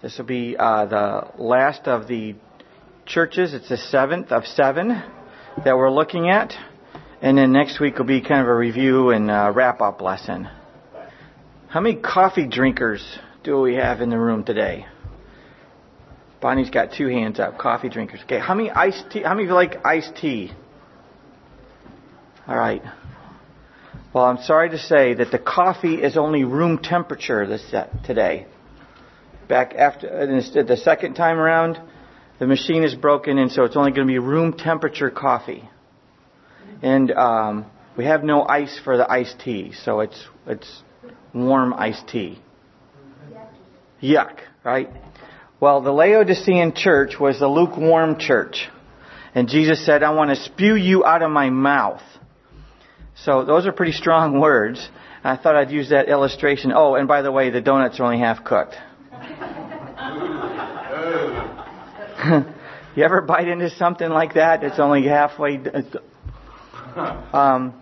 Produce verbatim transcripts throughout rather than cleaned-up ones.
This will be uh, the last of the churches. It's the seventh of seven that we're looking at. And then next week will be kind of a review and uh, wrap-up lesson. How many coffee drinkers do we have in the room today? Bonnie's got two hands up. Coffee drinkers. Okay. How many iced tea? How many of you like iced tea? All right. Well, I'm sorry to say that the coffee is only room temperature this set today. Back after the second time around, the machine is broken, and so it's only going to be room temperature coffee. And um, we have no ice for the iced tea, so it's it's warm iced tea. Yuck, right? Well, the Laodicean church was the lukewarm church. And Jesus said, I want to spew you out of my mouth. So those are pretty strong words. I thought I'd use that illustration. Oh, and by the way, the donuts are only half cooked. You ever bite into something like that? It's only halfway. Um,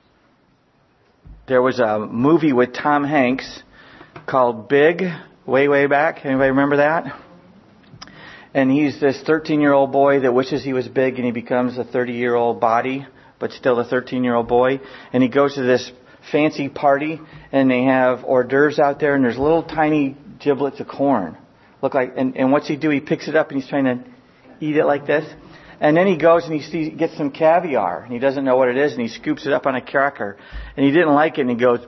there was a movie with Tom Hanks called Big, way, way back. Anybody remember that? And he's this thirteen-year-old boy that wishes he was big, and he becomes a thirty-year-old body, but still a thirteen-year-old boy. And he goes to this fancy party, and they have hors d'oeuvres out there, and there's little tiny giblets of corn. Look like, and, and what's he do? He picks it up, and he's trying to eat it like this. And then he goes and he sees, gets some caviar, and he doesn't know what it is, and he scoops it up on a cracker. And he didn't like it, and he goes,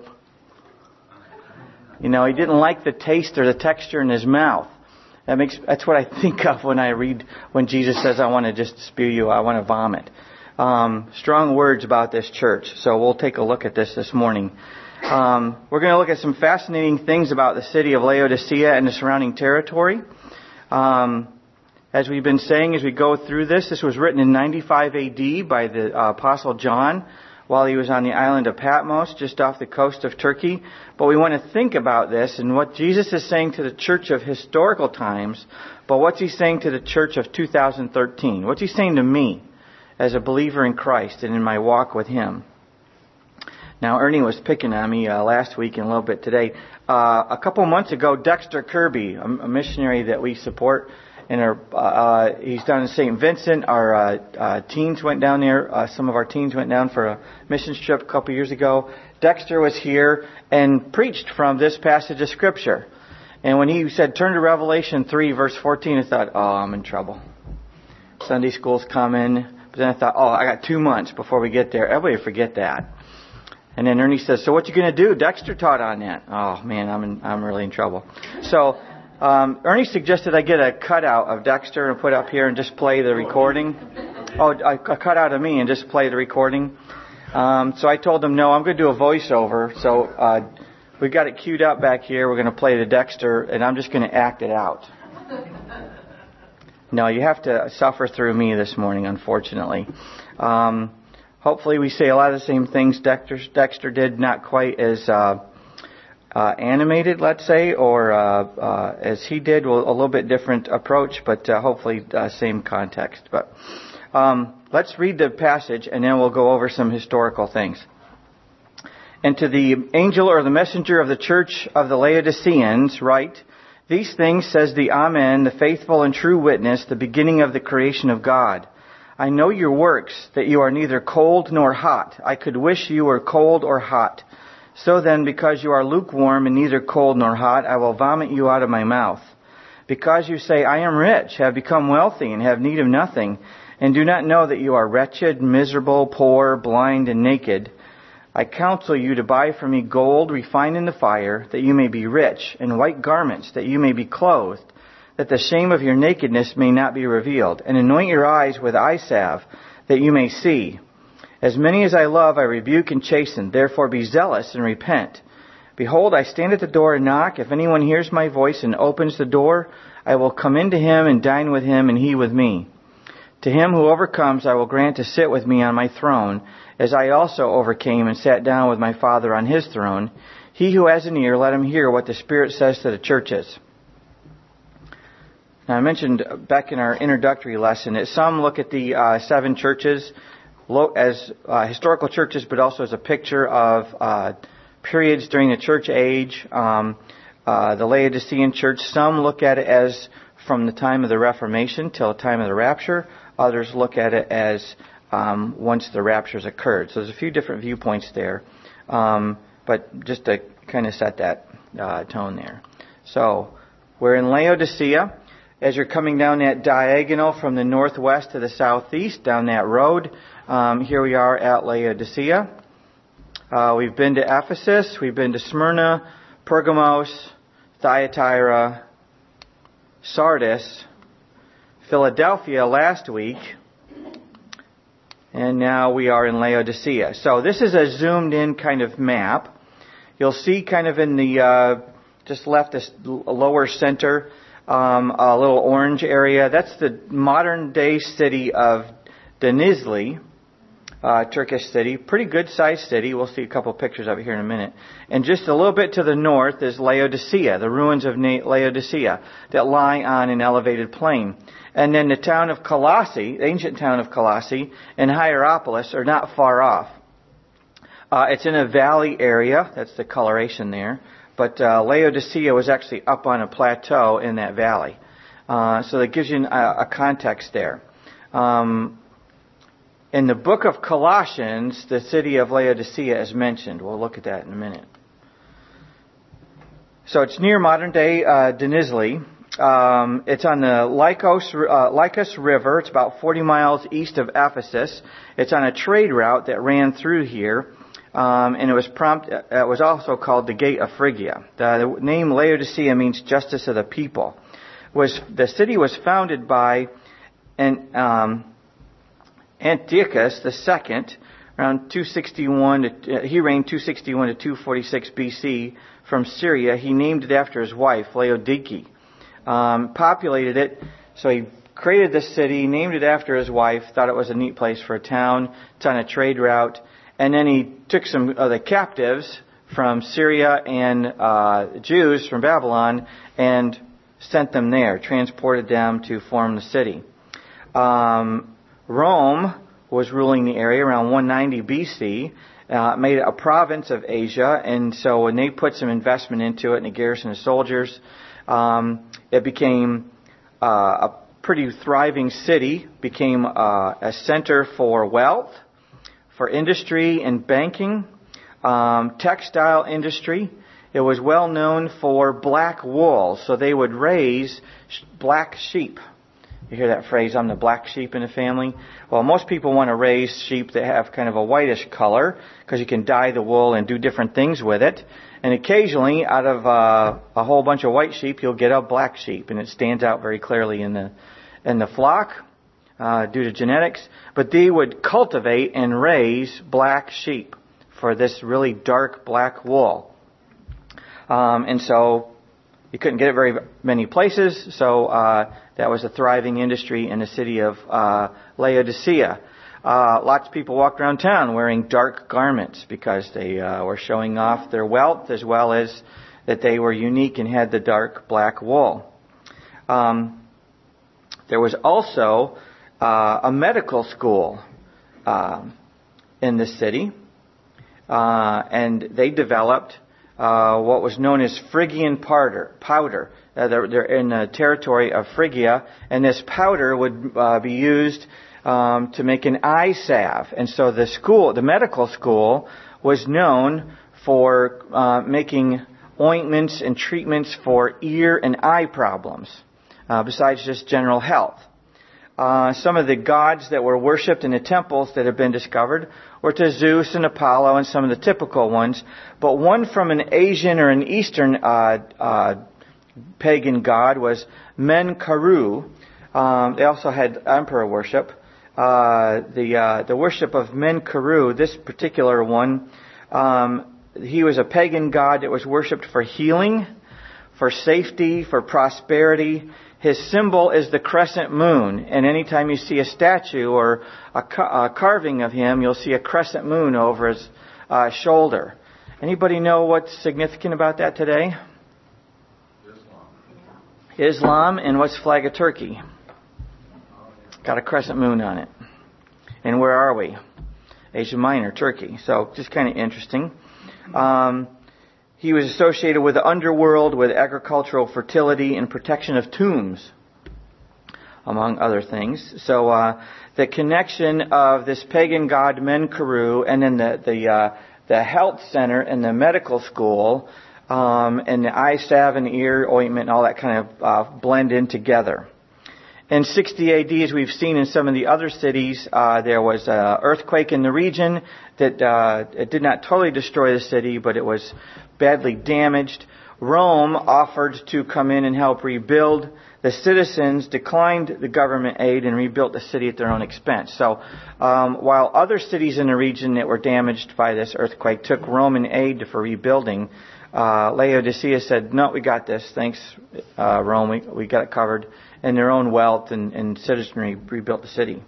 you know, he didn't like the taste or the texture in his mouth. That makes, that's what I think of when I read, when Jesus says, I want to just spew you, I want to vomit. Um, strong words about this church. So we'll take a look at this this morning. Um, we're going to look at some fascinating things about the city of Laodicea and the surrounding territory. Um, as we've been saying as we go through this, this was written in ninety-five A D by the uh, Apostle John while he was on the island of Patmos, just off the coast of Turkey. But we want to think about this and what Jesus is saying to the church of historical times, but what's he saying to the church of two thousand thirteen? What's he saying to me as a believer in Christ and in my walk with him? Now, Ernie was picking on me uh, last week and a little bit today. Uh, a couple months ago, Dexter Kirby, a, a missionary that we support, and our, uh, he's down in Saint Vincent. Our uh, uh, teens went down there. Uh, some of our teens went down for a mission trip a couple years ago. Dexter was here and preached from this passage of Scripture. And when he said, turn to Revelation three, verse fourteen, I thought, oh, I'm in trouble. Sunday school's coming. But then I thought, oh, I got two months before we get there. Everybody forget that. And then Ernie says, so what you going to do? Dexter taught on that. Oh, man, I'm in, I'm really in trouble. So um, Ernie suggested I get a cutout of Dexter and put up here and just play the recording. Oh, a, a cutout of me and just play the recording. Um, so I told him, no, I'm going to do a voiceover. So uh, we've got it queued up back here. We're going to play the Dexter, and I'm just going to act it out. No, you have to suffer through me this morning, unfortunately. Um, hopefully we say a lot of the same things Dexter, Dexter did, not quite as uh, uh, animated, let's say, or uh, uh, as he did, well, a little bit different approach, but uh, hopefully uh, same context. But um, let's read the passage, and then we'll go over some historical things. And to the angel or the messenger of the church of the Laodiceans write, these things says the Amen, the faithful and true witness, the beginning of the creation of God. I know your works, that you are neither cold nor hot. I could wish you were cold or hot. So then, because you are lukewarm and neither cold nor hot, I will vomit you out of my mouth. Because you say, I am rich, have become wealthy, and have need of nothing, and do not know that you are wretched, miserable, poor, blind, and naked, I counsel you to buy from me gold refined in the fire, that you may be rich, and white garments, that you may be clothed, that the shame of your nakedness may not be revealed, and anoint your eyes with eye salve, that you may see. As many as I love, I rebuke and chasten. Therefore be zealous and repent. Behold, I stand at the door and knock. If anyone hears my voice and opens the door, I will come into him and dine with him, and he with me. To him who overcomes, I will grant to sit with me on my throne, as I also overcame and sat down with my Father on his throne. He who has an ear, let him hear what the Spirit says to the churches. Now, I mentioned back in our introductory lesson that some look at the uh, seven churches as uh, historical churches, but also as a picture of uh, periods during the church age. Um, uh, uh, the Laodicean church. Some look at it as from the time of the Reformation till the time of the rapture. Others look at it as um, once the rapture's occurred. So there's a few different viewpoints there. Um, but just to kind of set that uh, tone there. So we're in Laodicea. As you're coming down that diagonal from the northwest to the southeast, down that road, um, here we are at Laodicea. Uh, we've been to Ephesus, we've been to Smyrna, Pergamos, Thyatira, Sardis, Philadelphia last week, and now we are in Laodicea. So this is a zoomed in kind of map. You'll see kind of in the, uh, just left this lower center, Um, a little orange area. That's the modern day city of Denizli, uh, Turkish city. Pretty good sized city. We'll see a couple pictures of it here in a minute. And just a little bit to the north is Laodicea, the ruins of Laodicea that lie on an elevated plain. And then the town of Colossae, the ancient town of Colossae, and Hierapolis are not far off. Uh, it's in a valley area. That's the coloration there. But uh, Laodicea was actually up on a plateau in that valley. Uh, so that gives you a, a context there. Um, in the book of Colossians, the city of Laodicea is mentioned. We'll look at that in a minute. So it's near modern-day uh, Denizli. Um, it's on the Lycos, uh, Lycus River. It's about forty miles east of Ephesus. It's on a trade route that ran through here. Um, and it was prompt. It was also called the Gate of Phrygia. The, the name Laodicea means justice of the people. Was the city was founded by an, um, Antiochus the Second around two sixty-one. To, uh, he reigned two sixty-one to two forty-six B C from Syria. He named it after his wife Laodike. Um, populated it, so he created this city, named it after his wife. Thought it was a neat place for a town. It's on a trade route. And then he took some of the captives from Syria and uh, Jews from Babylon and sent them there, transported them to form the city. Um, Rome was ruling the area around one ninety B C, uh, made it a province of Asia, and so when they put some investment into it and a garrison of soldiers, um, it became uh, a pretty thriving city, became uh, a center for wealth, for industry and banking, um, textile industry. It was well known for black wool, so they would raise sh- black sheep. You hear that phrase, I'm the black sheep in the family? Well, most people want to raise sheep that have kind of a whitish color because you can dye the wool and do different things with it. And occasionally, out of uh, a whole bunch of white sheep, you'll get a black sheep, and it stands out very clearly in the in the flock. Uh, due to genetics, but they would cultivate and raise black sheep for this really dark black wool. Um, and so you couldn't get it very many places, so uh, that was a thriving industry in the city of uh, Laodicea. Uh, lots of people walked around town wearing dark garments because they uh, were showing off their wealth as well as that they were unique and had the dark black wool. Um, there was also Uh, a medical school uh, in the city, uh, and they developed uh, what was known as Phrygian powder. Powder. Uh, they're, they're in the territory of Phrygia, and this powder would uh, be used um, to make an eye salve. And so the school, the medical school, was known for uh, making ointments and treatments for ear and eye problems, uh, besides just general health. Uh, some of the gods that were worshipped in the temples that have been discovered were to Zeus and Apollo and some of the typical ones. But one from an Asian or an Eastern uh, uh, pagan god was Menkaru. Um, they also had emperor worship. Uh, the uh, the worship of Menkaru, this particular one, um, he was a pagan god that was worshipped for healing, for safety, for prosperity. His symbol is the crescent moon, and anytime you see a statue or a, ca- a carving of him, you'll see a crescent moon over his uh, shoulder. Anybody know what's significant about that today? Islam. Islam, and what's the flag of Turkey? Got a crescent moon on it. And where are we? Asia Minor, Turkey. So just kind of interesting. Um, he was associated with the underworld, with agricultural fertility and protection of tombs, among other things. So uh, the connection of this pagan god Menkaru and then the the, uh, the health center and the medical school um, and the eye salve and ear ointment and all that kind of uh, blend in together. In sixty A D, as we've seen in some of the other cities, uh, there was an earthquake in the region that uh, it did not totally destroy the city, but it was badly damaged. Rome offered to come in and help rebuild. The citizens declined the government aid and rebuilt the city at their own expense. So um, while other cities in the region that were damaged by this earthquake took Roman aid for rebuilding, uh, Laodicea said, no, we got this. Thanks, uh, Rome. We, we got it covered. And their own wealth and, and citizenry rebuilt the city.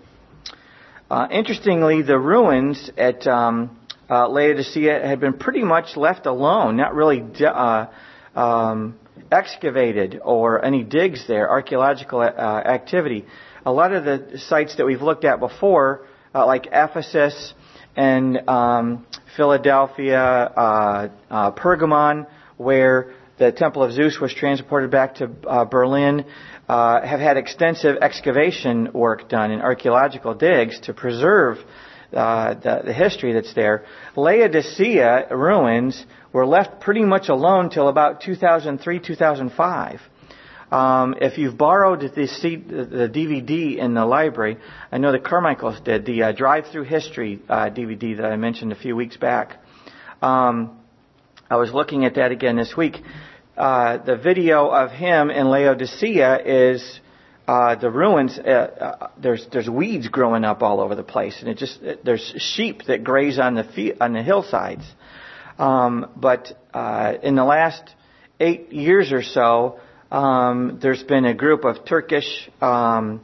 Uh, interestingly, the ruins at um, uh, Laodicea had been pretty much left alone, not really de- uh, um, excavated or any digs there, archaeological uh, activity. A lot of the sites that we've looked at before, uh, like Ephesus and um, Philadelphia, uh, uh, Pergamon, where the Temple of Zeus was transported back to uh, Berlin, uh, have had extensive excavation work done in archaeological digs to preserve uh, the, the history that's there. Laodicea ruins were left pretty much alone till about two thousand three, two thousand five. Um, if you've borrowed the, C, the D V D in the library, I know the Carmichaels did, the uh, Drive-Through History uh, D V D that I mentioned a few weeks back. Um, I was looking at that again this week. Uh, the video of him in Laodicea is uh, the ruins. Uh, uh, there's there's weeds growing up all over the place, and it just it, there's sheep that graze on the fe- on the hillsides. Um, but uh, in the last eight years or so, um, there's been a group of Turkish um,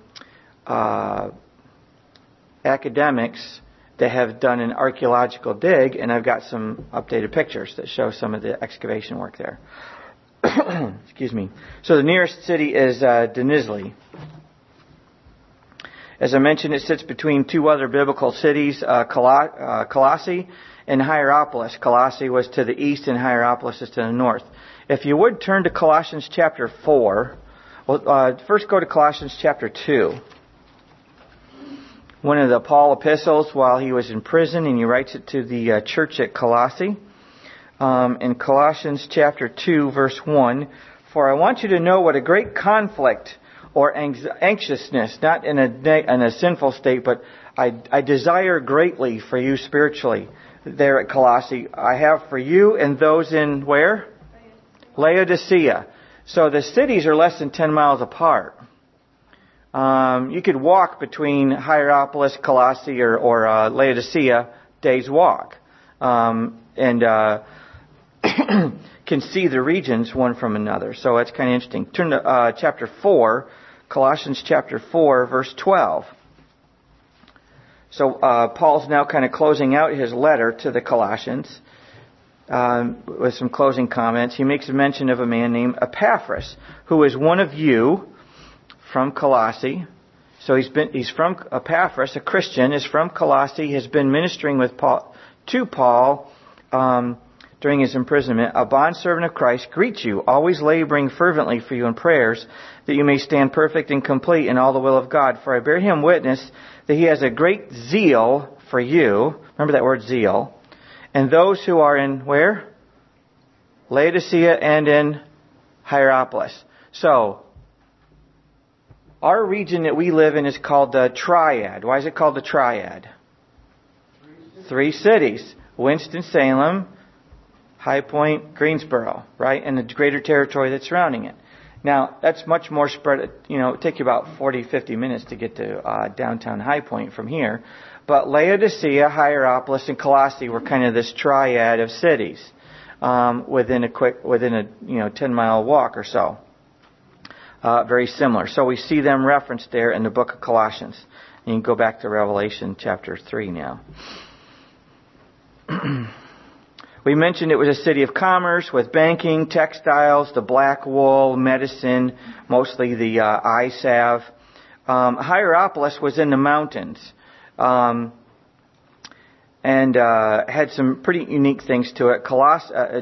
uh, academics that have done an archaeological dig, and I've got some updated pictures that show some of the excavation work there. Excuse me. So the nearest city is uh, Denizli. As I mentioned, it sits between two other biblical cities, uh, Col- uh, Colossae and Hierapolis. Colossae was to the east and Hierapolis is to the north. If you would turn to Colossians chapter four, well, uh, first go to Colossians chapter two. One of the Paul epistles while he was in prison, and he writes it to the uh, church at Colossae. Um, in Colossians chapter two, verse one, for I want you to know what a great conflict or anxiousness, not in a in a sinful state, but I, I desire greatly for you spiritually there at Colossae. I have for you and those in where? Laodicea. So the cities are less than ten miles apart. Um, you could walk between Hierapolis, Colossae, or, or uh, Laodicea, day's walk. Um, and uh, can see the regions one from another. So that's kind of interesting. Turn to uh, chapter four, Colossians chapter four, verse twelve. So uh, Paul's now kind of closing out his letter to the Colossians um, with some closing comments. He makes a mention of a man named Epaphras, who is one of you from Colossae. So he's been he's from Epaphras, a Christian, is from Colossae, has been ministering with Paul to Paul um, during his imprisonment. A bondservant of Christ greets you, always laboring fervently for you in prayers, that you may stand perfect and complete in all the will of God. For I bear him witness that he has a great zeal for you. Remember that word, zeal. And those who are in where? Laodicea and in Hierapolis. So, our region that we live in is called the Triad. Why is it called the Triad? Three cities. Winston-Salem, High Point, Greensboro, right? And the greater territory that's surrounding it. Now, that's much more spread. You know, it take you about forty, fifty minutes to get to uh, downtown High Point from here. But Laodicea, Hierapolis, and Colossae were kind of this triad of cities um, within a quick, within a you know ten mile walk or so. Uh, very similar. So we see them referenced there in the book of Colossians. And you can go back to Revelation chapter three now. We mentioned it was a city of commerce with banking, textiles, the black wool, medicine, mostly the uh, eye salve. Um, Hierapolis was in the mountains um, and uh, had some pretty unique things to it. Coloss- uh,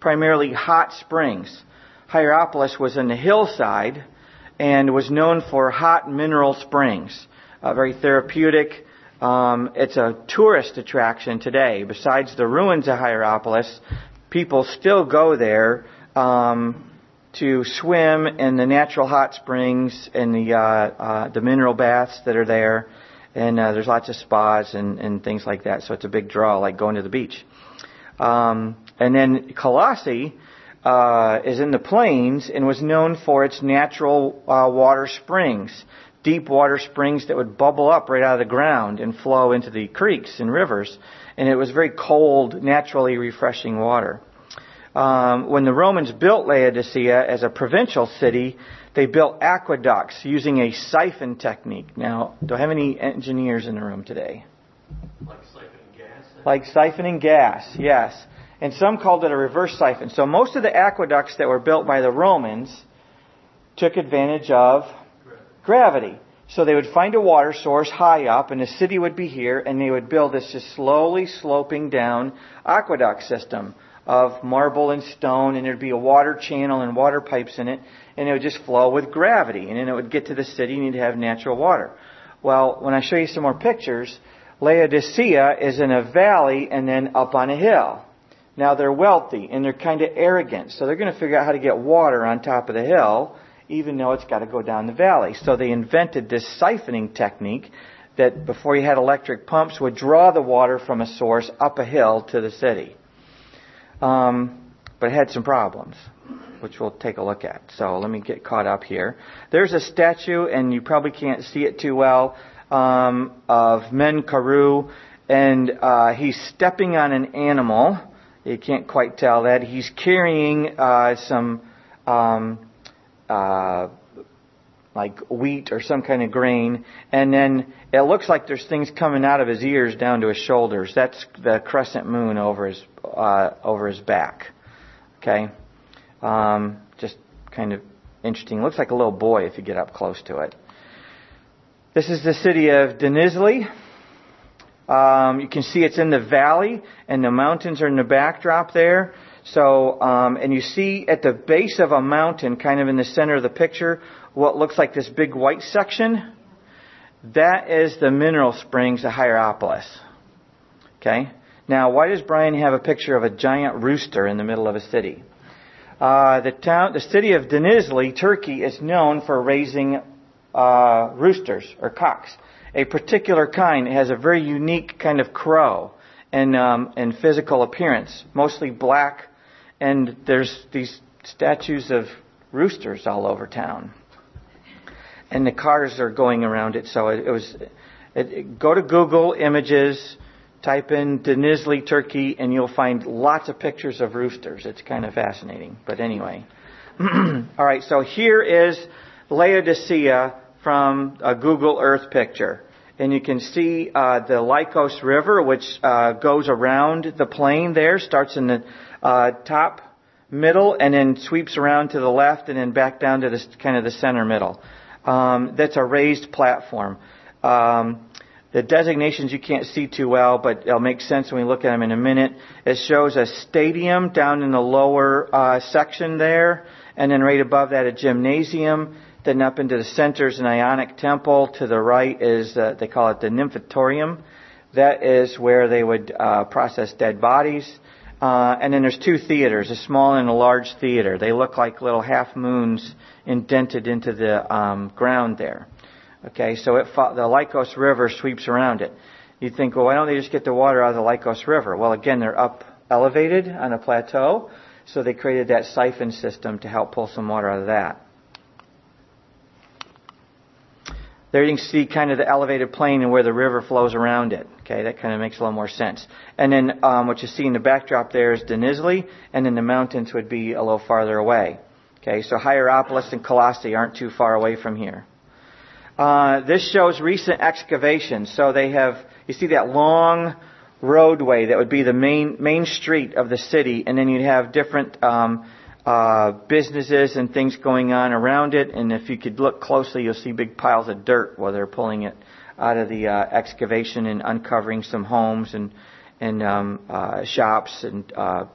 primarily hot springs. Hierapolis was in the hillside and was known for hot mineral springs. Uh, very therapeutic. Um, it's a tourist attraction today. Besides the ruins of Hierapolis, people still go there um, to swim in the natural hot springs and the uh, uh, the mineral baths that are there. And uh, there's lots of spas and, and things like that. So it's a big draw, like going to the beach. Um, and then Colossae uh, is in the plains and was known for its natural uh, water springs. Deep water springs that would bubble up right out of the ground and flow into the creeks and rivers. And it was very cold, naturally refreshing water. Um, when the Romans built Laodicea as a provincial city, they built aqueducts using a siphon technique. Now, do I have any engineers in the room today? Like siphoning gas? Like siphoning gas, yes. And some called it a reverse siphon. So most of the aqueducts that were built by the Romans took advantage of gravity. So they would find a water source high up, and the city would be here, and they would build this just slowly sloping down aqueduct system of marble and stone, and there'd be a water channel and water pipes in it, and it would just flow with gravity, and then it would get to the city, and you'd have natural water. Well, when I show you some more pictures, Laodicea is in a valley and then up on a hill. Now they're wealthy, and they're kind of arrogant, so they're going to figure out how to get water on top of the hill, even though it's got to go down the valley. So they invented this siphoning technique that before you had electric pumps would draw the water from a source up a hill to the city. Um, but it had some problems, which we'll take a look at. So let me get caught up here. There's a statue, and you probably can't see it too well, um, of Men-Karu, and uh, he's stepping on an animal. You can't quite tell that. He's carrying uh, some um, uh, like wheat or some kind of grain, and then it looks like there's things coming out of his ears down to his shoulders. That's the crescent moon over his uh, over his back. Okay, um, just kind of interesting. Looks like a little boy if you get up close to it. This is the city of Denizli. Um, you can see it's in the valley, and the mountains are in the backdrop there. So, um, and you see at the base of a mountain, kind of in the center of the picture, what looks like this big white section. That is the mineral springs of Hierapolis. Okay? Now, why does Brian have a picture of a giant rooster in the middle of a city? Uh, the town, the city of Denizli, Turkey, is known for raising uh, roosters or cocks. A particular kind. It has a very unique kind of crow and um, and physical appearance, mostly black. And there's these statues of roosters all over town. And the cars are going around it. So it, it was. It, it, go to Google Images, type in Denizli, Turkey, and you'll find lots of pictures of roosters. It's kind of fascinating. But anyway. All right, so here is Laodicea from a Google Earth picture. And you can see uh, the Lycos River, which uh, goes around the plain there, starts in the uh, top middle, and then sweeps around to the left, and then back down to this kind of the center middle. Um, that's a raised platform. Um, the designations you can't see too well, but it'll make sense when we look at them in a minute. It shows a stadium down in the lower uh, section there, and then right above that a gymnasium. Then up into the center is an Ionic temple. To the right is, uh, they call it the Nymphatorium. That is where they would uh, process dead bodies. Uh, and then there's two theaters, a small and a large theater. They look like little half moons indented into the um, ground there. Okay, so it fo- the Lycos River sweeps around it. You think, well, why don't they just get the water out of the Lycos River? Well, again, they're up elevated on a plateau, so they created that siphon system to help pull some water out of that. There you can see kind of the elevated plain and where the river flows around it. Okay, that kind of makes a little more sense. And then um, what you see in the backdrop there is Denizli, and then the mountains would be a little farther away. Okay, so Hierapolis and Colossae aren't too far away from here. Uh, this shows recent excavations. So they have, you see that long roadway that would be the main main street of the city, and then you'd have different um, Uh, businesses and things going on around it, and if you could look closely, you'll see big piles of dirt while they're pulling it out of the uh, excavation and uncovering some homes and and um, uh, shops and uh,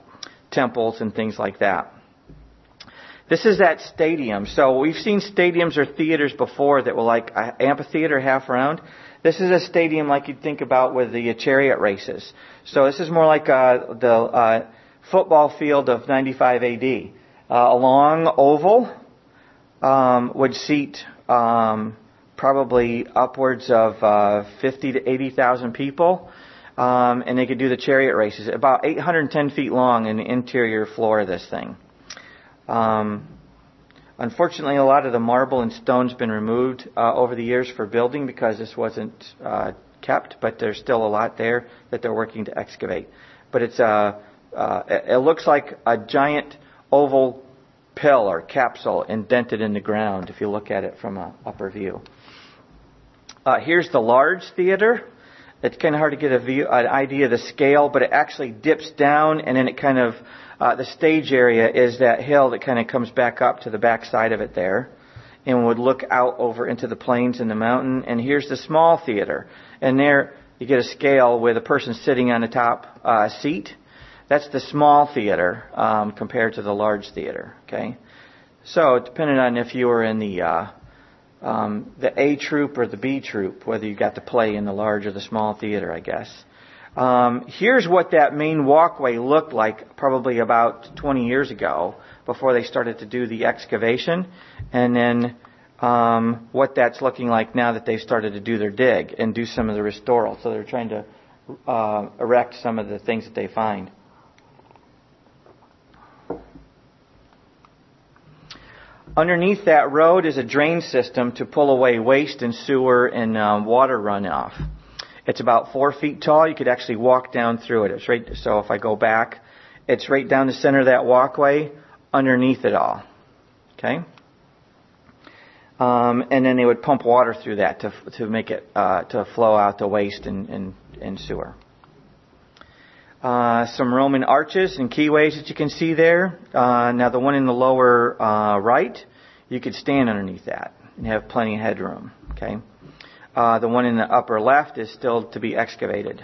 temples and things like that. This is that stadium. So we've seen stadiums or theaters before that were like an amphitheater half round. This is a stadium like you'd think about with the chariot races. So this is more like uh, the uh, football field of ninety-five A D. Uh, a long oval um, would seat um, probably upwards of uh, fifty to eighty thousand people. Um, and they could do the chariot races. About eight hundred ten feet long in the interior floor of this thing. Um, unfortunately, a lot of the marble and stone's been removed uh, over the years for building because this wasn't uh, kept, but there's still a lot there that they're working to excavate. But it's uh, uh, it looks like a giant oval pill or capsule indented in the ground if you look at it from an upper view. Uh, here's the large theater. It's kind of hard to get a view, an idea of the scale, but it actually dips down, and then it kind of, uh, the stage area is that hill that kind of comes back up to the back side of it there, and would look out over into the plains and the mountain. And here's the small theater, and there you get a scale with a person sitting on the top uh, seat. That's the small theater um, compared to the large theater. Okay, so depending on if you were in the uh, Um, the A troop or the B troop, whether you got to play in the large or the small theater, I guess. Um, here's what that main walkway looked like probably about twenty years ago before they started to do the excavation, and then um, what that's looking like now that they've started to do their dig and do some of the restoral. So they're trying to uh, erect some of the things that they find. Underneath that road is a drain system to pull away waste and sewer and um, water runoff. It's about four feet tall. You could actually walk down through it. It's right. So if I go back, it's right down the center of that walkway, underneath it all. Okay. Um, and then they would pump water through that to to make it uh, to flow out the waste and and, and sewer. Uh, some Roman arches and keyways that you can see there. Uh, now the one in the lower uh, right, you could stand underneath that and have plenty of headroom. Okay. Uh, the one in the upper left is still to be excavated.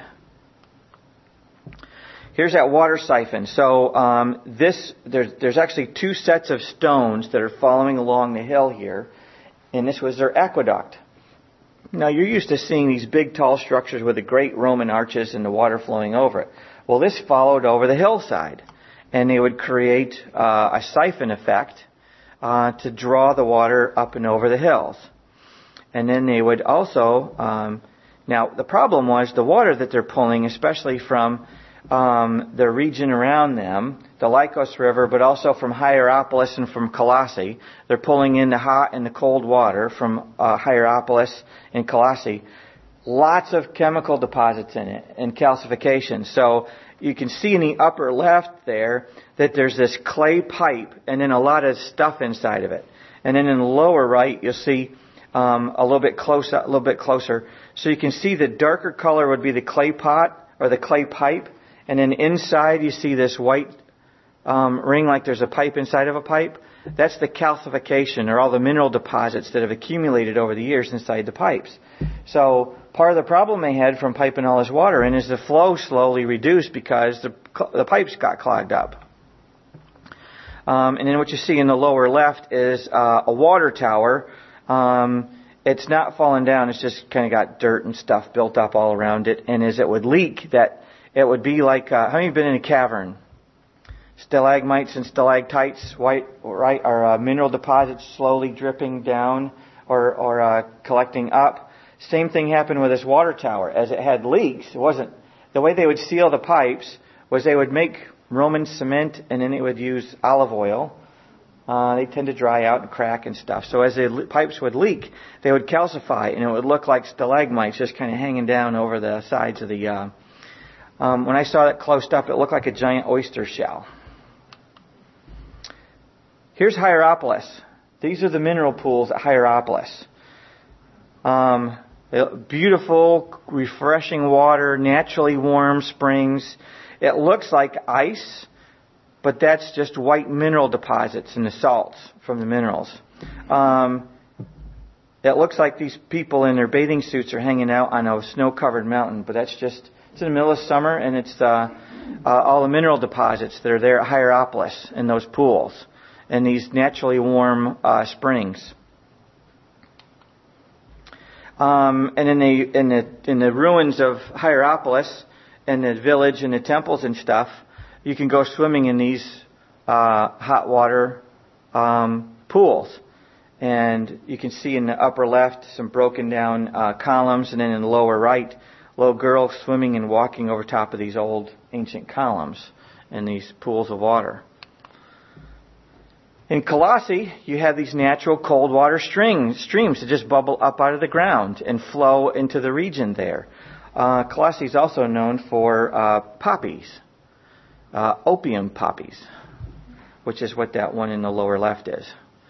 Here's that water siphon. So um, this there's there's actually two sets of stones that are following along the hill here, and this was their aqueduct. Now you're used to seeing these big tall structures with the great Roman arches and the water flowing over it. Well, this followed over the hillside, and they would create uh, a siphon effect uh, to draw the water up and over the hills. And then they would also, um, now the problem was the water that they're pulling, especially from um, the region around them, the Lycos River, but also from Hierapolis and from Colossae. They're pulling in the hot and the cold water from uh, Hierapolis and Colossae. Lots of chemical deposits in it and calcification. So you can see in the upper left there that there's this clay pipe and then a lot of stuff inside of it. And then in the lower right, you'll see um, a little bit closer, a little bit closer. So you can see the darker color would be the clay pot or the clay pipe, and then inside you see this white um, ring like there's a pipe inside of a pipe. That's the calcification or all the mineral deposits that have accumulated over the years inside the pipes. So part of the problem they had from piping all this water in is the flow slowly reduced because the the pipes got clogged up. Um, and then what you see in the lower left is uh, a water tower. Um, it's not fallen down. It's just kind of got dirt and stuff built up all around it. And as it would leak, that it would be like, uh, how many have been in a cavern? Stalagmites and stalactites, white, right, are uh, mineral deposits slowly dripping down or, or uh, collecting up. Same thing happened with this water tower. As it had leaks, it wasn't, the way they would seal the pipes was they would make Roman cement and then they would use olive oil. Uh, they tend to dry out and crack and stuff. So as the le- pipes would leak, they would calcify and it would look like stalagmites just kind of hanging down over the sides of the, uh, um, when I saw it close up, it looked like a giant oyster shell. Here's Hierapolis. These are the mineral pools at Hierapolis. Um, beautiful, refreshing water, naturally warm springs. It looks like ice, but that's just white mineral deposits in the salts from the minerals. Um, it looks like these people in their bathing suits are hanging out on a snow-covered mountain, but that's just It's in the middle of summer, and it's uh, uh, all the mineral deposits that are there at Hierapolis in those pools and these naturally warm uh, springs. Um, and in the in the in the ruins of Hierapolis and the village and the temples and stuff, you can go swimming in these uh, hot water um, pools. And you can see in the upper left some broken down uh, columns, and then in the lower right, little girls swimming and walking over top of these old ancient columns in these pools of water. In Colossae, you have these natural cold water streams, streams that just bubble up out of the ground and flow into the region there. Uh, Colossae is also known for uh, poppies, uh, opium poppies, which is what that one in the lower left is.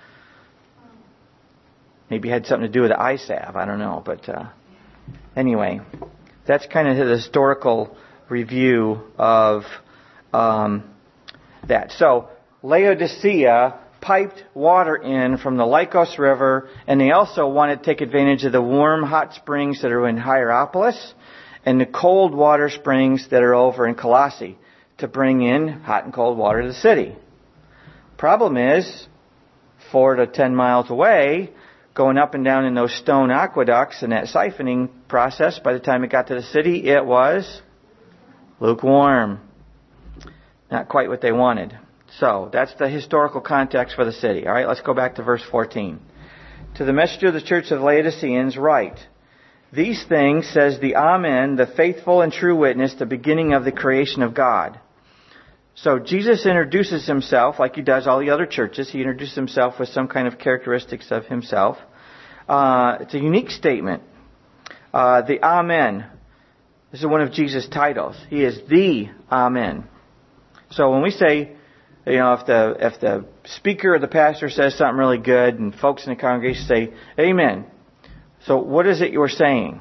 Maybe it had something to do with the eye salve. I don't know. But uh, anyway, that's kind of the historical review of um, that. So Laodicea piped water in from the Lycos River, and they also wanted to take advantage of the warm, hot springs that are in Hierapolis and the cold water springs that are over in Colossae to bring in hot and cold water to the city. Problem is, four to ten miles away, going up and down in those stone aqueducts and that siphoning process, by the time it got to the city, it was lukewarm. Not quite what they wanted. So, that's the historical context for the city. All right, let's go back to verse fourteen. To the messenger of the church of Laodiceans write, These things says the Amen, the faithful and true witness, the beginning of the creation of God. So Jesus introduces himself like he does all the other churches. He introduces himself with some kind of characteristics of himself. Uh, it's a unique statement. Uh, the Amen. This is one of Jesus' titles. He is the Amen. So when we say, you know, if the if the speaker or the pastor says something really good and folks in the congregation say, Amen. So what is it you're saying?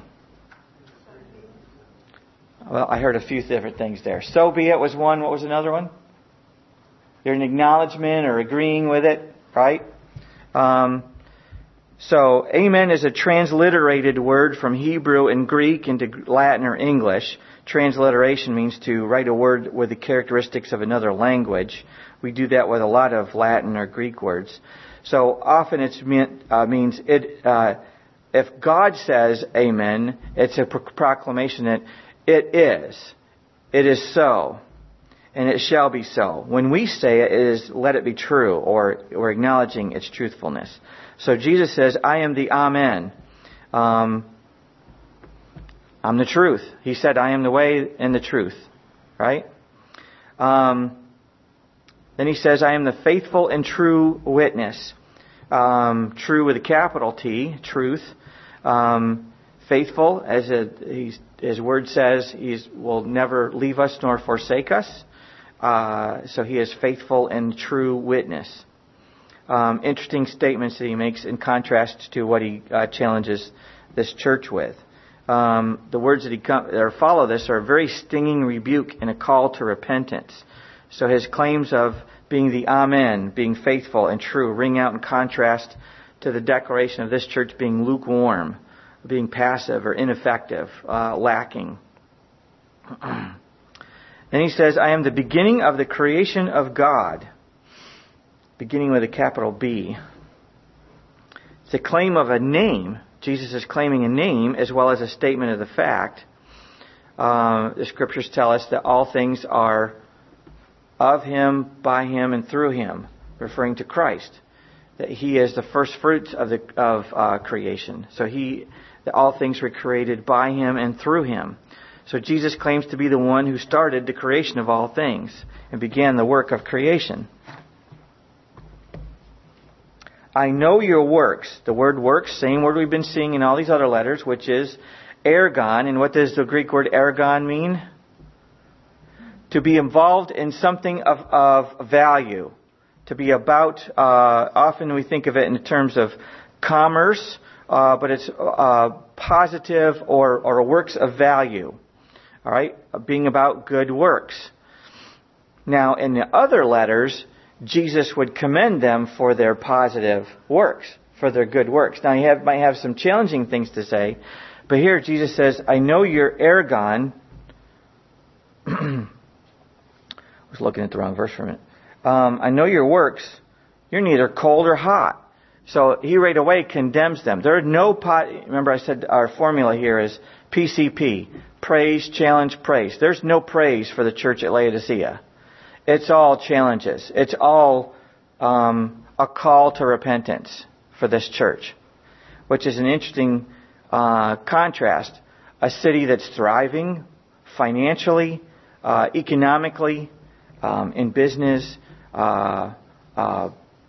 Well, I heard a few different things there. So be it was one. What was another one? You're an acknowledgement or agreeing with it, right? Um, so, amen is a transliterated word from Hebrew and Greek into Latin or English. Transliteration means to write a word with the characteristics of another language. We do that with a lot of Latin or Greek words. So often it uh, means it. Uh, if God says amen, it's a pro- proclamation that it is. It is so. And it shall be so. When we say it, it is let it be true, or we're acknowledging its truthfulness. So Jesus says, I am the Amen. Um, I'm the truth. He said, I am the way and the truth. Right? Um, then he says, I am the faithful and true witness. Um, true with a capital T, truth. Um, faithful, as a, he's, his word says, he will never leave us nor forsake us. Uh, so he is faithful and true witness. Um, interesting statements that he makes in contrast to what he uh, challenges this church with. Um, the words that he come, or follow this are a very stinging rebuke and a call to repentance. So his claims of being the Amen, being faithful and true, ring out in contrast to the declaration of this church being lukewarm, being passive or ineffective, uh, lacking. Then he says, I am the beginning of the creation of God. Beginning with a capital B. It's a claim of a name. Jesus is claiming a name as well as a statement of the fact. Uh, the scriptures tell us that all things are of Him, by Him, and through Him, referring to Christ. That He is the first fruits of the of uh, creation. So He, that all things were created by Him and through Him. So Jesus claims to be the one who started the creation of all things and began the work of creation. I know your works. The word works, same word we've been seeing in all these other letters, which is ergon. And what does the Greek word ergon mean? To be involved in something of, of value. To be about, uh, often we think of it in terms of commerce, uh, but it's uh, positive or, or works of value. All right? Being about good works. Now, in the other letters, Jesus would commend them for their positive works, for their good works. Now, he have, might have some challenging things to say, but here Jesus says, I know your ergon, I was looking at the wrong verse for a minute. Um, I know your works. You're neither cold or hot. So he right away condemns them. There are no pot. Remember I said our formula here is P C P. Praise, challenge, praise. There's no praise for the church at Laodicea. It's all challenges. It's all um, a call to repentance for this church, which is an interesting uh, contrast. A city that's thriving financially, uh, economically, um, in business, uh, uh,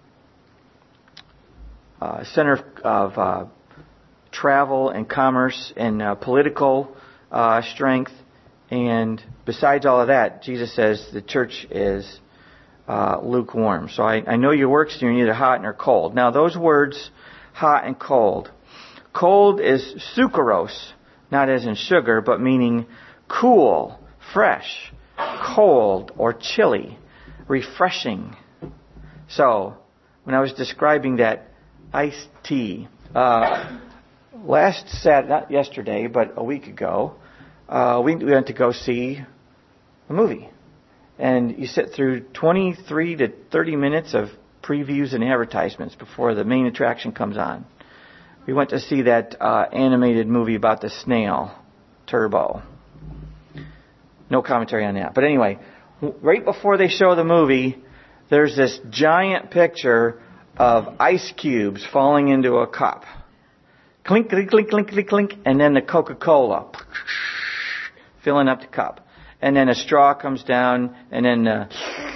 uh, center of, of uh, travel and commerce and uh, political uh, strength. And besides all of that, Jesus says the church is uh, lukewarm. So I, I know your works, you're neither hot nor cold. Now those words, hot and cold. Cold is sucrose, not as in sugar, but meaning cool, fresh, cold, or chilly, refreshing. So when I was describing that iced tea, uh, last Saturday, not yesterday, but a week ago, uh, we, we went to go see a movie. And you sit through twenty-three to thirty minutes of previews and advertisements before the main attraction comes on. We went to see that uh, animated movie about the snail, Turbo. No commentary on that. But anyway, right before they show the movie, there's this giant picture of ice cubes falling into a cup. Clink, clink, clink, clink, clink, clink, and then the Coca-Cola filling up the cup. And then a straw comes down, and then uh,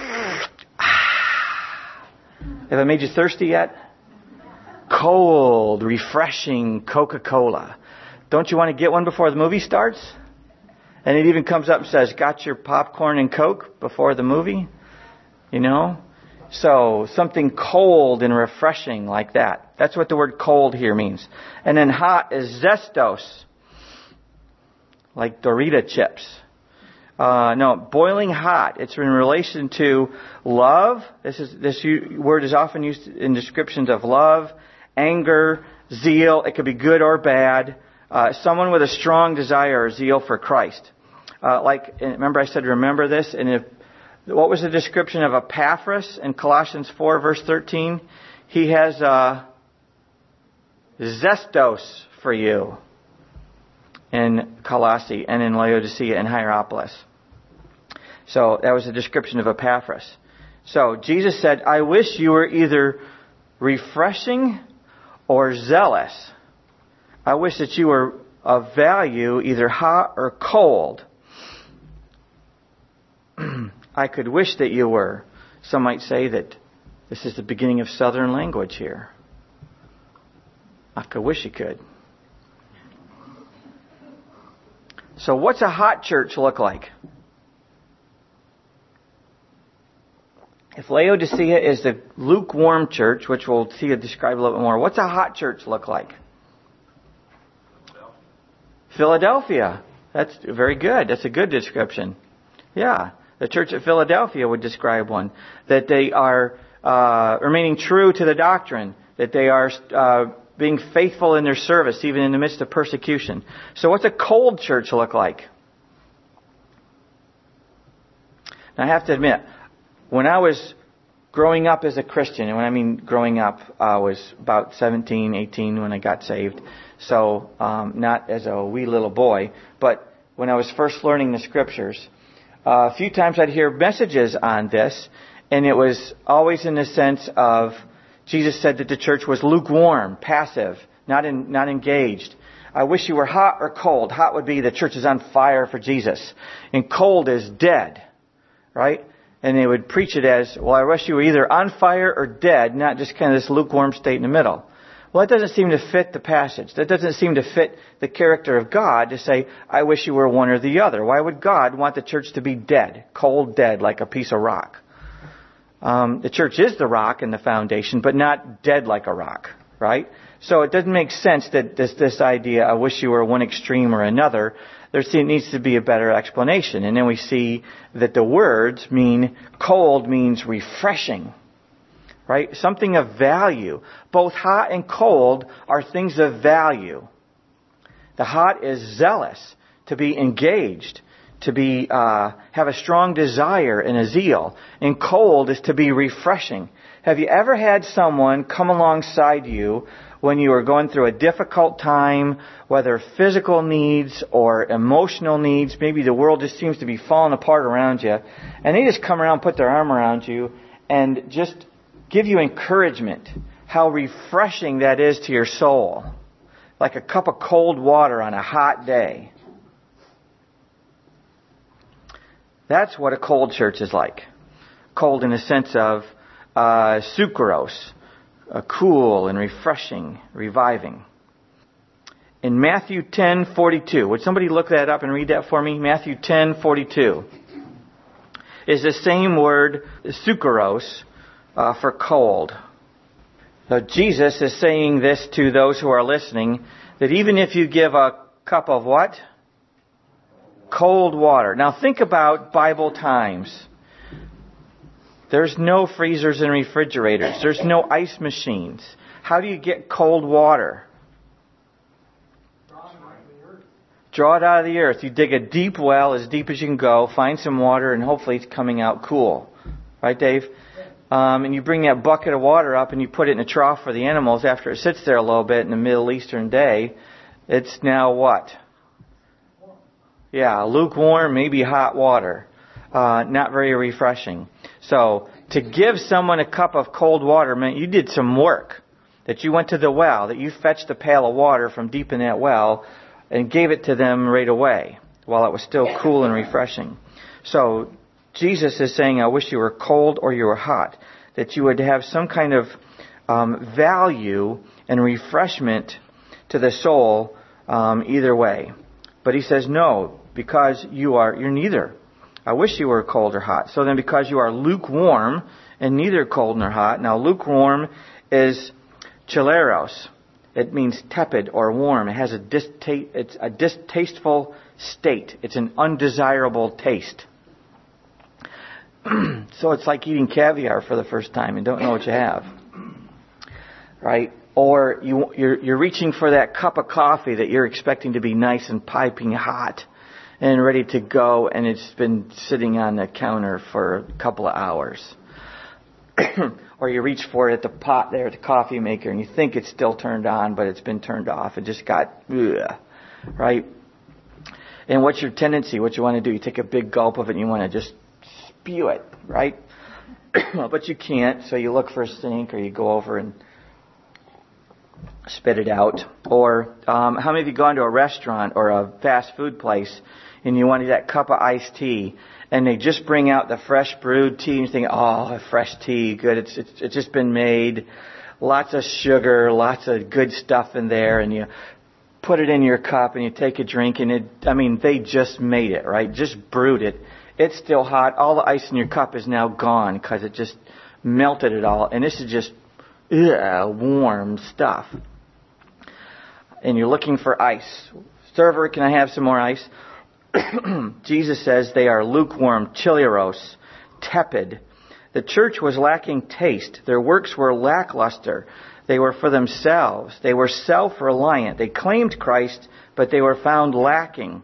have I made you thirsty yet? Cold, refreshing Coca-Cola. Don't you want to get one before the movie starts? And it even comes up and says, got your popcorn and Coke before the movie? You know? So, something cold and refreshing like that. That's what the word cold here means. And then hot is zestos. Like Dorita chips. Uh, no, boiling hot. It's in relation to love. This is this word is often used in descriptions of love, anger, zeal. It could be good or bad. Uh, someone with a strong desire or zeal for Christ. Uh, like, remember I said, remember this? And if, what was the description of Epaphras in Colossians four, verse thirteen? He has uh, zestos for you in Colossae and in Laodicea and Hierapolis. So that was a description of Epaphras. So Jesus said, I wish you were either refreshing or zealous. I wish that you were of value, either hot or cold. I could wish that you were. Some might say that this is the beginning of Southern language here. I could wish you could. So what's a hot church look like? If Laodicea is the lukewarm church, which we'll see it described a little bit more, what's a hot church look like? Philadelphia. That's very good. That's a good description. Yeah. The church at Philadelphia would describe one. That they are uh, remaining true to the doctrine. That they are uh, being faithful in their service, even in the midst of persecution. So what's a cold church look like? Now I have to admit, when I was growing up as a Christian, and when I mean growing up, I was about seventeen, eighteen when I got saved. So um, not as a wee little boy, but when I was first learning the Scriptures, uh, a few times I'd hear messages on this, and it was always in the sense of Jesus said that the church was lukewarm, passive, not in, not engaged. I wish you were hot or cold. Hot would be the church is on fire for Jesus, and cold is dead, right? And they would preach it as, well, I wish you were either on fire or dead, not just kind of this lukewarm state in the middle. Well, that doesn't seem to fit the passage. That doesn't seem to fit the character of God to say, I wish you were one or the other. Why would God want the church to be dead, cold dead, like a piece of rock? Um, the church is the rock and the foundation, but not dead like a rock, right? So it doesn't make sense that this, this idea, I wish you were one extreme or another. There needs to be a better explanation. And then we see that the words mean, cold means refreshing, right? Something of value. Both hot and cold are things of value. The hot is zealous, to be engaged, to be uh, have a strong desire and a zeal. And cold is to be refreshing. Have you ever had someone come alongside you when you were going through a difficult time, whether physical needs or emotional needs? Maybe the world just seems to be falling apart around you, and they just come around, put their arm around you, and just give you encouragement. How refreshing that is to your soul. Like a cup of cold water on a hot day. That's what a cold church is like. Cold in the sense of uh, sucrose, uh, cool and refreshing, reviving. In Matthew ten forty-two, would somebody look that up and read that for me? Matthew ten forty-two is the same word, sucrose, uh, for cold. So Jesus is saying this to those who are listening, that even if you give a cup of what? Cold water. Now think about Bible times. There's no freezers and refrigerators. There's no ice machines. How do you get cold water? Draw it out of the earth. You dig a deep well, as deep as you can go, find some water, and hopefully it's coming out cool. Right, Dave? Um, and you bring that bucket of water up and you put it in a trough for the animals. After it sits there a little bit in the Middle Eastern day, it's now what? Yeah, lukewarm, maybe hot water. Uh, not very refreshing. So, to give someone a cup of cold water meant you did some work. That you went to the well, that you fetched a pail of water from deep in that well and gave it to them right away while it was still cool and refreshing. So, Jesus is saying, I wish you were cold or you were hot. That you would have some kind of um, value and refreshment to the soul um, either way. But he says, no, because you are, you're neither. I wish you were cold or hot. So then because you are lukewarm and neither cold nor hot. Now lukewarm is chileros. It means tepid or warm. It has a distaste, it's a distasteful state. It's an undesirable taste. So it's like eating caviar for the first time and don't know what you have. Right? Or you, you're, you're reaching for that cup of coffee that you're expecting to be nice and piping hot and ready to go, and it's been sitting on the counter for a couple of hours. Or you reach for it at the pot there at the coffee maker and you think it's still turned on, but it's been turned off. It just got, ugh, right? And what's your tendency? What you want to do? You take a big gulp of it and you want to just spew it, right? But you can't, so you look for a sink or you go over and spit it out. Or um, how many of you gone to a restaurant or a fast food place and you wanted that cup of iced tea and they just bring out the fresh brewed tea and you think, oh, a fresh tea, good, it's, it's it's just been made, lots of sugar, lots of good stuff in there, and you put it in your cup and you take a drink and it, I mean, they just made it, right? Just brewed it. It's still hot. All the ice in your cup is now gone because it just melted it all. And this is just ugh, warm stuff. And you're looking for ice. Server, can I have some more ice? Jesus says they are lukewarm, chileros, tepid. The church was lacking taste. Their works were lackluster. They were for themselves. They were self-reliant. They claimed Christ, but they were found lacking.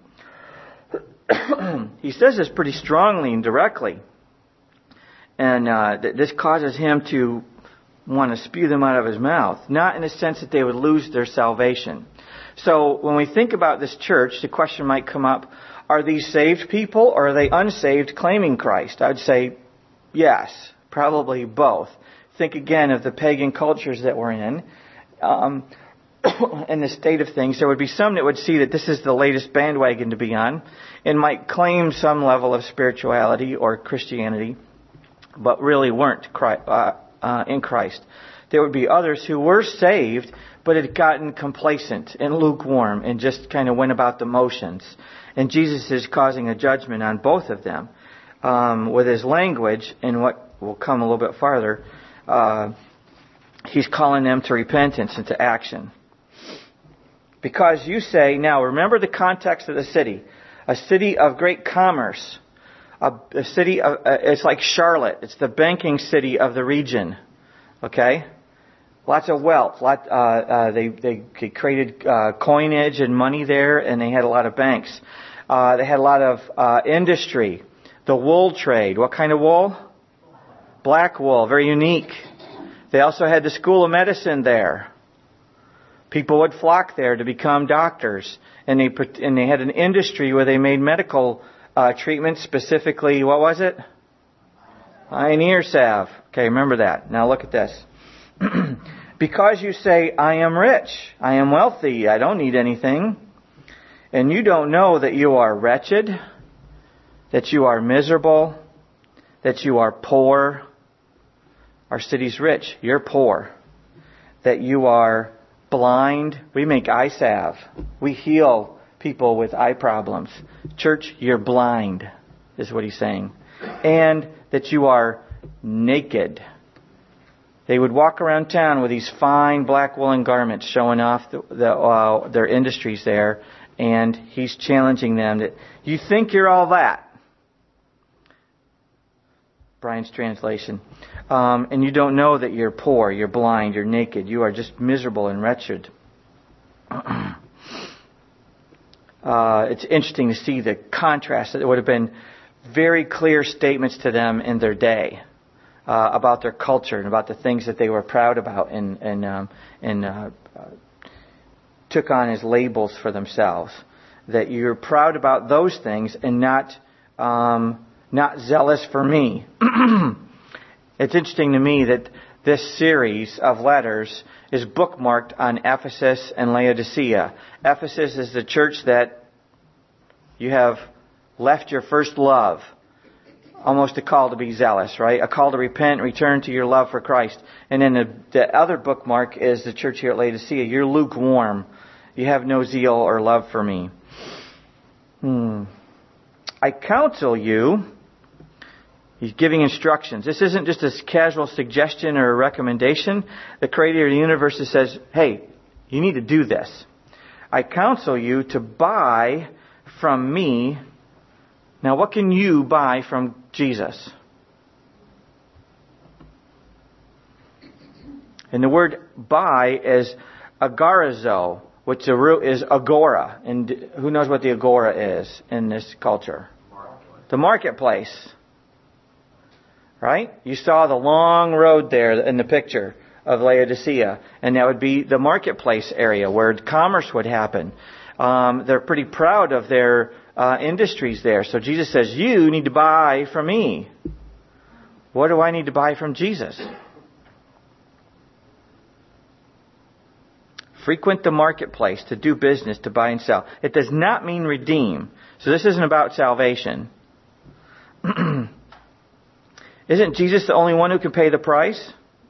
He says this pretty strongly and directly. And uh, th- this causes him to want to spew them out of his mouth. Not in the sense that they would lose their salvation. So when we think about this church, the question might come up, are these saved people or are they unsaved claiming Christ? I'd say yes, probably both. Think again of the pagan cultures that we're in. Um, in the state of things, there would be some that would see that this is the latest bandwagon to be on and might claim some level of spirituality or Christianity, but really weren't uh, uh, in Christ. There would be others who were saved, but had gotten complacent and lukewarm and just kind of went about the motions. And Jesus is causing a judgment on both of them um, with his language, and what will come a little bit farther, uh, he's calling them to repentance and to action. Because you say, now remember the context of the city. A city of great commerce. A, a city of, uh, it's like Charlotte. It's the banking city of the region. Okay? Lots of wealth. Lot, uh, uh, they, they created uh, coinage and money there, and they had a lot of banks. Uh, they had a lot of uh, industry. The wool trade. What kind of wool? Black wool. Very unique. They also had the School of Medicine there. People would flock there to become doctors. And they and they had an industry where they made medical uh, treatments, specifically, what was it? Eye and ear salve. Okay, remember that. Now look at this. Because you say, I am rich, I am wealthy, I don't need anything, and you don't know that you are wretched, that you are miserable, that you are poor. Our city's rich, you're poor. That you are blind. We make eye salve. We heal people with eye problems. Church, you're blind, is what he's saying. And that you are naked. They would walk around town with these fine black woolen garments showing off the, the, uh, their industries there. And he's challenging them that you think you're all that. Brian's translation. Um, and you don't know that you're poor, you're blind, you're naked. You are just miserable and wretched. uh, it's interesting to see the contrast. That would have been very clear statements to them in their day. Uh, about their culture and about the things that they were proud about and and, um, and uh, uh, took on as labels for themselves. That you're proud about those things and not um, not zealous for me. It's interesting to me that this series of letters is bookmarked on Ephesus and Laodicea. Ephesus is the church that you have left your first love. Almost a call to be zealous, right? A call to repent, return to your love for Christ. And then the, the other bookmark is the church here at Laodicea. You're lukewarm. You have no zeal or love for me. Hmm. I counsel you. He's giving instructions. This isn't just a casual suggestion or a recommendation. The Creator of the universe says, hey, you need to do this. I counsel you to buy from me. Now, what can you buy from Jesus? And the word buy is agorizo, which is agora. And who knows what the agora is in this culture? The marketplace. Right? You saw the long road there in the picture of Laodicea. And that would be the marketplace area where commerce would happen. Um, they're pretty proud of their uh, industries there. So Jesus says, you need to buy from me. What do I need to buy from Jesus? Frequent the marketplace to do business, to buy and sell. It does not mean redeem. So this isn't about salvation. Isn't Jesus the only one who can pay the price?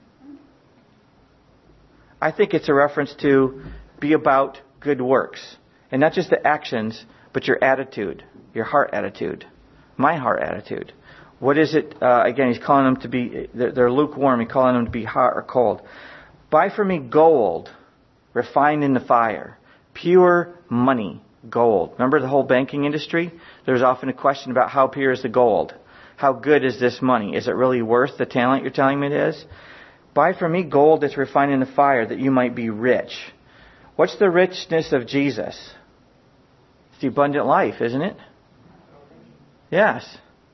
I think it's a reference to be about good works. And not just the actions, but your attitude, your heart attitude, my heart attitude. What is it? Uh, again, he's calling them to be, they're, they're lukewarm. He's calling them to be hot or cold. Buy for me gold, refined in the fire, pure money, gold. Remember the whole banking industry? There's often a question about how pure is the gold? How good is this money? Is it really worth the talent you're telling me it is? Buy for me gold that's refined in the fire, that you might be rich. What's the richness of Jesus? It's the abundant life, isn't it? Yes.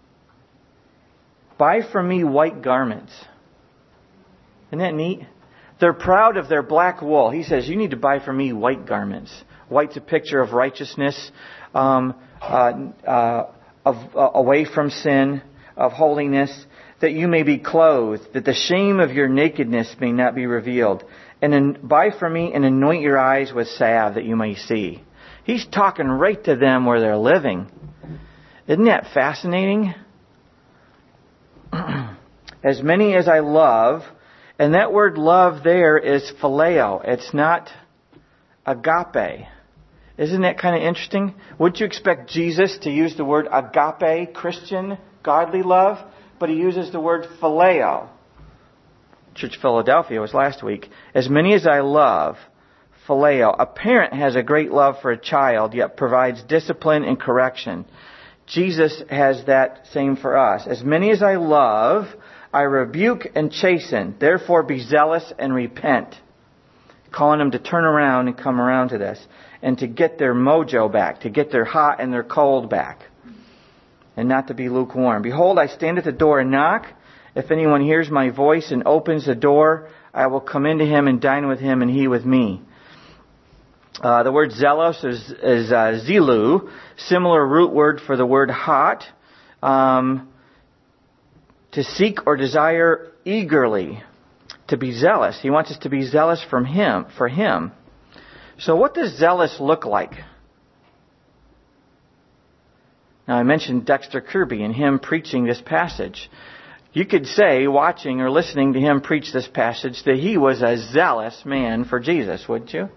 Buy for me white garments. Isn't that neat? They're proud of their black wool. He says, you need to buy for me white garments. White's a picture of righteousness, um, uh, uh, of uh, away from sin, of holiness, that you may be clothed, that the shame of your nakedness may not be revealed. And then buy for me and anoint your eyes with salve that you may see. He's talking right to them where they're living. Isn't that fascinating? As many as I love, and that word love there is phileo. It's not agape. Isn't that kind of interesting? Would you expect Jesus to use the word agape, Christian, godly love? But he uses the word phileo. Church Philadelphia was last week. As many as I love, phileo. A parent has a great love for a child, yet provides discipline and correction. Jesus has that same for us. As many as I love, I rebuke and chasten. Therefore be zealous and repent. calling them to turn around and come around to this, and to get their mojo back, to get their hot and their cold back, and not to be lukewarm. Behold, I stand at the door and knock. If anyone hears my voice and opens the door, I will come into him and dine with him and he with me. Uh, the word zealous is, is uh, zilu, similar root word for the word hot. Um, to seek or desire eagerly, to be zealous. He wants us to be zealous from him, for him. So what does zealous look like? Now I mentioned Dexter Kirby and him preaching this passage. You could say, watching or listening to him preach this passage, that he was a zealous man for Jesus, wouldn't you?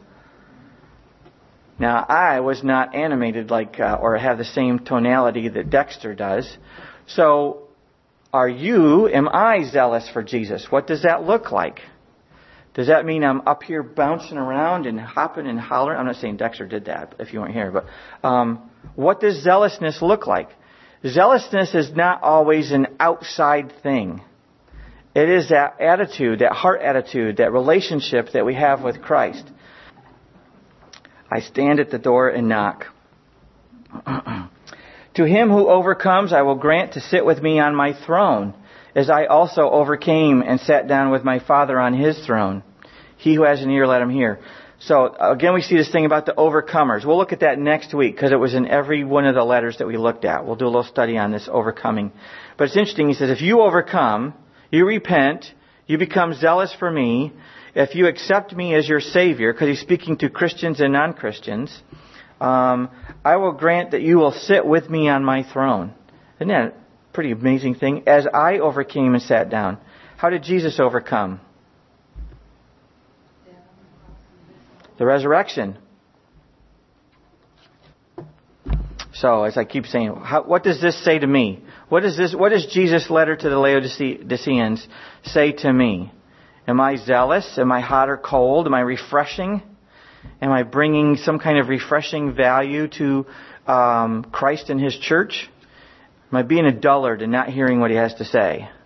Now, I was not animated like, uh, or have the same tonality that Dexter does. So, are you, am I zealous for Jesus? What does that look like? Does that mean I'm up here bouncing around and hopping and hollering? I'm not saying Dexter did that, if you weren't here, but um, what does zealousness look like? Zealousness is not always an outside thing. It is that attitude, that heart attitude, that relationship that we have with Christ. I stand at the door and knock. To him who overcomes, I will grant to sit with me on my throne, as I also overcame and sat down with my Father on his throne. He who has an ear, let him hear. So, again, we see this thing about the overcomers. We'll look at that next week, because it was in every one of the letters that we looked at. We'll do a little study on this overcoming. But it's interesting. He says, if you overcome, you repent, you become zealous for me, if you accept me as your Savior, because he's speaking to Christians and non-Christians, um, I will grant that you will sit with me on my throne. Isn't that a pretty amazing thing? As I overcame and sat down. How did Jesus overcome? The resurrection. So, as I keep saying, how, what does this say to me? What is this? What does Jesus' letter to the Laodiceans say to me? Am I zealous? Am I hot or cold? Am I refreshing? Am I bringing some kind of refreshing value to um, Christ and His church? Am I being a dullard and not hearing what He has to say?